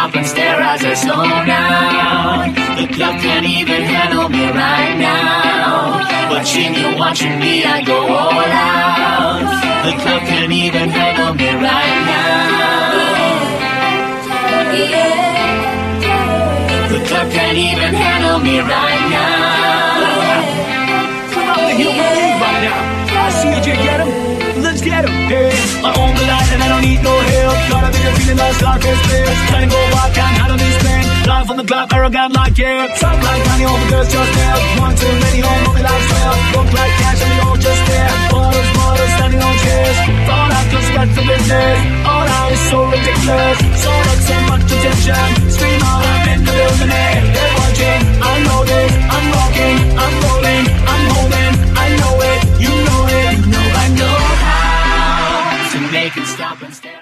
stop and stare as I slow down. The clock can't even handle me right now. Watching me, I go all out. The clock can't even handle me right now. The clock can't even handle me right now. Come out the hill with me right now. I see you, get him. Let's get him. Hey, I own the light and I don't need no help. Gotta be a feeling that's like it's this. Trying to go wild, can't handle this thing. Life on the clock, arrogant like yeah. Talk like money, all the girls just there. One too many, home, mommy like well. Look like cash and we all just there. Bottles, standing on chairs. Thought I could start the business. All out is so ridiculous. So not so much attention. Scream out, I'm in the building. They're watching, I know this. I'm rocking, I'm rolling, I'm holding. I know it, you know it, you know I know how to make it stop and stare.